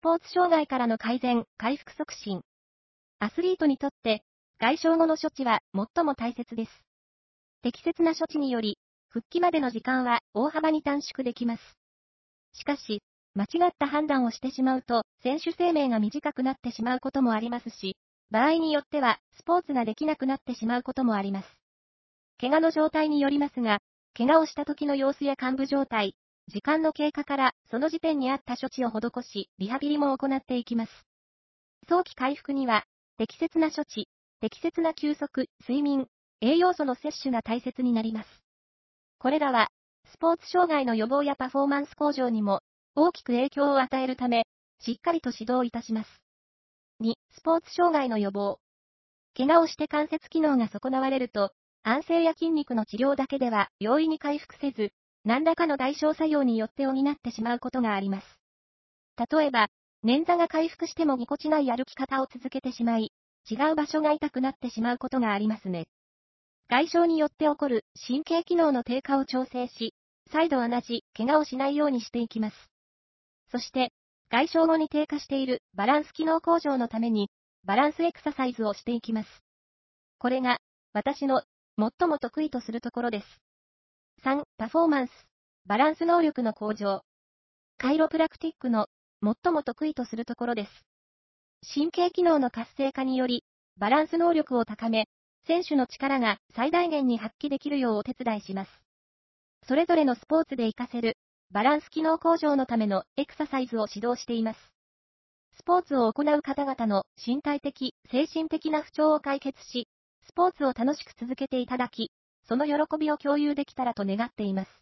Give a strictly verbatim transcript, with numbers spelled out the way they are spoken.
ポーツ障害からの改善、回復促進。アスリートにとって、外傷後の処置は最も大切です。適切な処置により、復帰までの時間は大幅に短縮できます。しかし、間違った判断をしてしまうと、選手生命が短くなってしまうこともありますし、場合によっては、スポーツができなくなってしまうこともあります。怪我の状態によりますが、怪我をした時の様子や患部状態、時間の経過からその時点に合った処置を施し、リハビリも行っていきます。早期回復には、適切な処置、適切な休息、睡眠、栄養素の摂取が大切になります。これらは、スポーツ障害の予防やパフォーマンス向上にも大きく影響を与えるため、しっかりと指導いたします。に、スポーツ障害の予防。怪我をして関節機能が損なわれると、安静や筋肉の治療だけでは容易に回復せず、何らかの代償作用によって補ってしまうことがあります。例えば、捻挫が回復してもぎこちない歩き方を続けてしまい、違う場所が痛くなってしまうことがありますね。外傷によって起こる神経機能の低下を調整し、再度同じ怪我をしないようにしていきます。そして、外傷後に低下しているバランス機能向上のために、バランスエクササイズをしていきます。これが、私の最も得意とするところです。さん、パフォーマンス、バランス能力の向上。カイロプラクティックの最も得意とするところです。神経機能の活性化により、バランス能力を高め、選手の力が最大限に発揮できるようお手伝いします。それぞれのスポーツで活かせる、バランス機能向上のためのエクササイズを指導しています。スポーツを行う方々の身体的、精神的な不調を解決し、スポーツを楽しく続けていただき、その喜びを共有できたらと願っています。